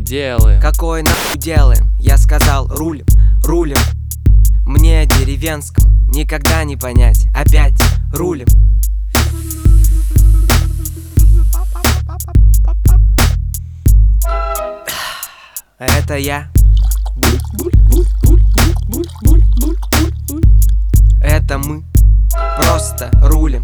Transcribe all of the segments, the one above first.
делаем? Какой нахуй делаем? Я сказал рулим, рулим. Мне деревенскому никогда не понять. Опять рулим. Это я. Это мы. Просто рулим.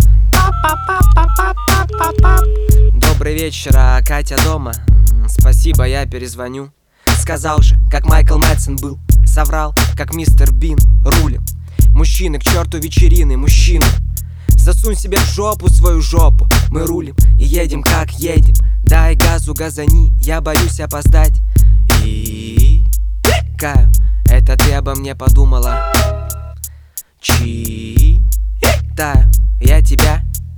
Добрый вечер, а Катя дома? Спасибо, я перезвоню. Сказал же, как Майкл Мэтсон был. Соврал, как мистер Бин. Рулим. Мужчины, к черту вечерины, мужчины. Засунь себе в жопу свою жопу. Мы рулим и едем, как едем. Дай газу, газани, я боюсь опоздать. И Каю, это ты обо мне подумала. Читаю я тебя.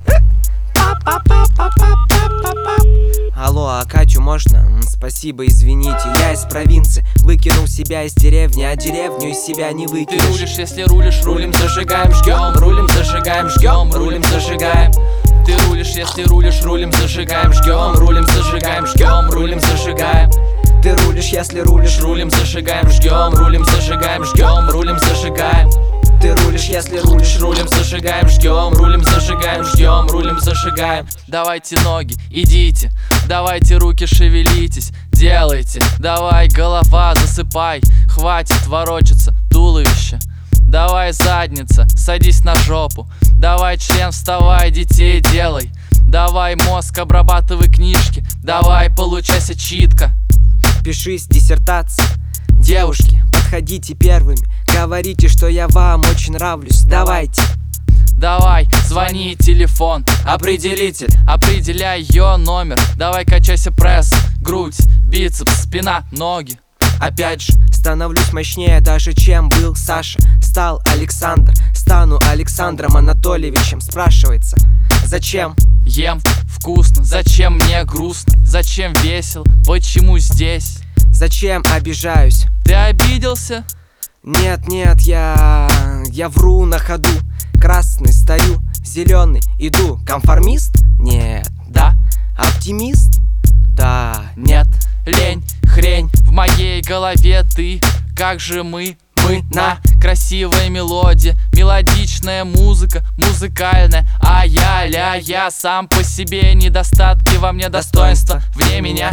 Алло, а Катю можно? Спасибо, извините, я из провинции. Выкинул себя из деревни, а деревню из себя не выкинешь. Ты рулишь, если рулишь, рулим, зажигаем, жгем. Рулим, зажигаем, жгем, рулим, зажигаем. Ты рулишь, если рулишь, рулим, зажигаем, жгем. Рулим, зажигаем, жгем, рулим, зажигаем. Ты рулишь, если рулишь, рулим, зажигаем, жгем. Рулим, зажигаем, жгем, рулим, зажигаем. Ты рулишь, если рулишь, рулим, зажигаем, жгем. Рулим, зажигаем, жгем, рулим, зажигаем. Давайте ноги, идите, давайте руки шевелитесь, делайте. Давай, голова, засыпай, хватит ворочаться, туловище. Давай, задница, садись на жопу. Давай, член, вставай, детей делай. Давай, мозг, обрабатывай книжки. Давай, получайся читка. Пишись диссертация. Девушки, подходите первыми. Говорите, что я вам очень нравлюсь. Давайте. Давай, звони, телефон, определитель, определяй ее номер. Давай, качайся, пресс, грудь, бицепс, спина, ноги. Опять же, становлюсь мощнее даже, чем был Саша. Стал Александр, стану Александром Анатольевичем. Спрашивается, зачем? Ем вкусно, зачем мне грустно? Зачем весело? Почему здесь? Зачем обижаюсь? Ты обиделся? Нет, нет, я вру на ходу. Красный стою, зеленый иду. Конформист? Нет. Да. Оптимист? Да. Нет. Лень, хрень в моей голове ты. Как же мы на красивая мелодия, мелодичная музыка, музыкальная. А я сам по себе, недостатки во мне, достоинства вне меня.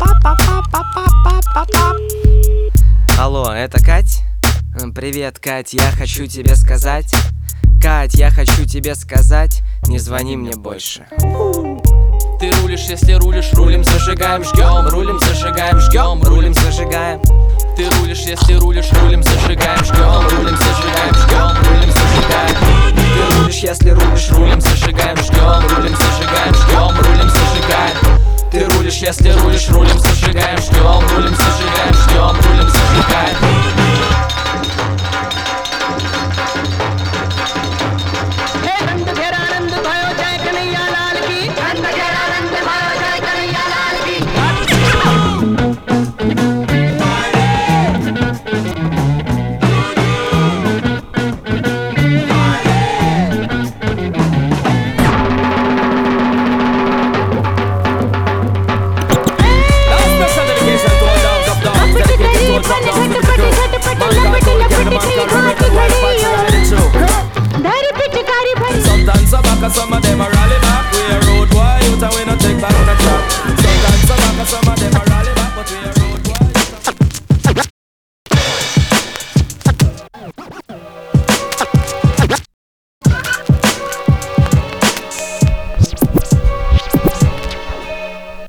Алло, это Кать? Привет, Кать, я хочу тебе сказать. Кать, я хочу тебе сказать, не звони мне больше. Ты рулишь, если рулишь, рулим, зажигаем, жгем. Рулим, зажигаем, жгем, рулим, зажигаем. Ты рулишь, если рулишь, рулим, зажигаем.